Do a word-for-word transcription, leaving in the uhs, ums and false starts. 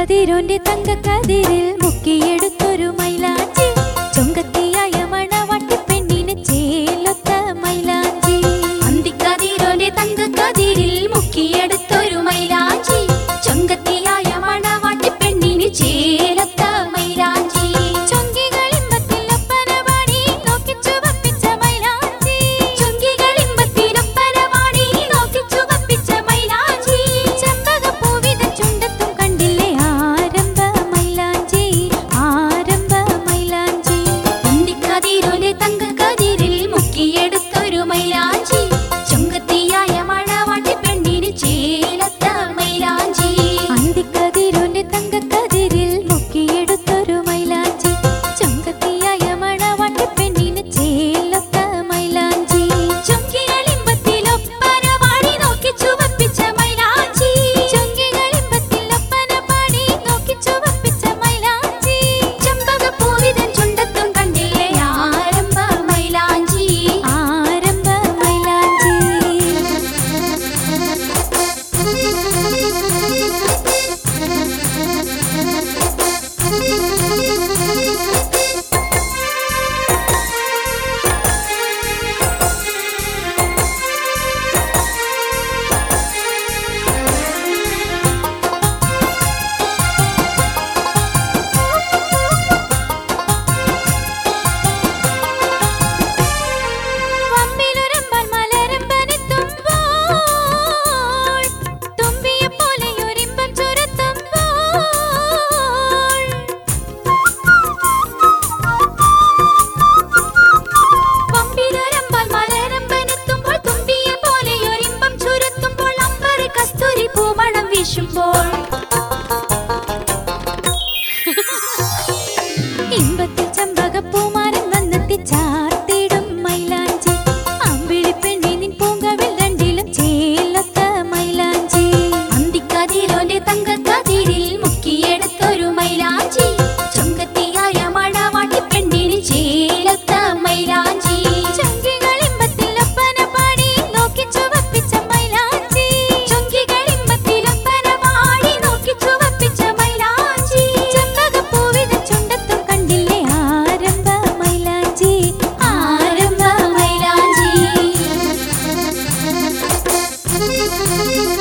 കതിരോന്റെ തങ്കക്കതിരിൽ മുക്കിയെടുത്തൊരു മൈലാഞ്ചി ചൊങ്കത്തിയായ മണവാട്ടി പെണ്ണിന് ചേലൊത്ത മൈലാഞ്ചി. അന്തിക്കതിരോന്റെ തങ്കക്കതിരിൽ മുക്കിയെടുത്തൊരു മൈലാഞ്ചി ചൊങ്കത്തിയായ മണവാട്ടി പെണ്ണിന് ചേലൊത്ത മൈലാഞ്ചി. ചൊങ്കികളിമ്പത്തിലൊപ്പനപാടി നോക്കി ചുവപ്പിച്ച മൈലാഞ്ചി ചൊങ്കികളിമ്പത്തിലൊപ്പനപാടി നോക്കി ചുവപ്പിച്ച മൈലാഞ്ചി. ചെമ്പകപ്പൂവിത ചുണ്ടത്തും കണ്ടില്ലേ ആരംഭ മൈലാഞ്ചി ആരംഭ മൈലാഞ്ചി. അന്തിക്കതിരോന്റെ തങ്കക്കതിരിൽ മുക്കിയെടുത്തൊരു മൈലാഞ്ചി ചൊങ്കത്തിയായ മണവാട്ടി പെണ്ണിന് ചേലൊത്ത മൈലാഞ്ചി. അന്തിക്കതിരോന്റെ തങ്കക്കതിരിൽ മുക്കിയെടുത്തൊരു മൈലാഞ്ചി ചൊങ്കത്തിയായ മണവാട്ടി പെണ്ണിന് ചേലൊത്ത മൈലാഞ്ചി. ചൊങ്കികളിമ്പത്തിലൊപ്പനപാടി നോക്കി ചുവപ്പിച്ച മൈലാഞ്ചി ചൊങ്കികളിമ്പത്തിലൊപ്പനപാടി നോക്കി ചുവപ്പിച്ച മൈലാഞ്ചി. ചെമ്പകപ്പൂവിതൻ ചുണ്ടത്തും കണ്ടില്ലേ ആരംഭ മൈലാഞ്ചി ആരംഭ മൈലാഞ്ചി. വമ്പിലുരമ്പാൽ മലരമ്പനെത്തുമ്പോൾ തുമ്പിയെപ്പോലെയൊരിമ്പം ചുരത്തുമ്പോൾ വമ്പിലുരമ്പാൽ മലരമ്പനെത്തുമ്പോൾ തുമ്പിയെപ്പോലെയൊരിമ്പം ചുരത്തുമ്പോൾ അമ്പറ് കസ്തൂരി പൂമണം വീശുമ്പോൾ ഇമ്പത്തിൽ ചമ്പകപ്പൂമാരൻ വന്നെത്തി ചാർത്തിടും മൈലാഞ്ചി അമ്പിളി പെണ്ണിനിൻ പൂങ്കവിൽ രണ്ടിലും ചേലൊത്ത മൈലാഞ്ചി. അന്തിക്കതിരോന്റെ തങ്കക്കതിരിൽ മുക്കിയെടുത്തൊരു മൈലാഞ്ചി ചൊങ്കത്തിയായ മണവാട്ടി പെണ്ണിന് ചേലൊത്ത മൈലാഞ്ചി. ചൊങ്കികളിമ്പത്തിലൊപ്പനപാടി നോക്കി ചുവപ്പിച്ച മൈലാഞ്ചി ചൊങ്കികളിമ്പത്തിലൊപ്പനപാടി നോക്കി ചുവപ്പിച്ച മൈലാഞ്ചി. ചെമ്പകപ്പൂവിത ചുണ്ടത്തും കണ്ടില്ലേ ആരംഭ മൈലാഞ്ചി ആരംഭ മൈലാഞ്ചി. ആരംഭ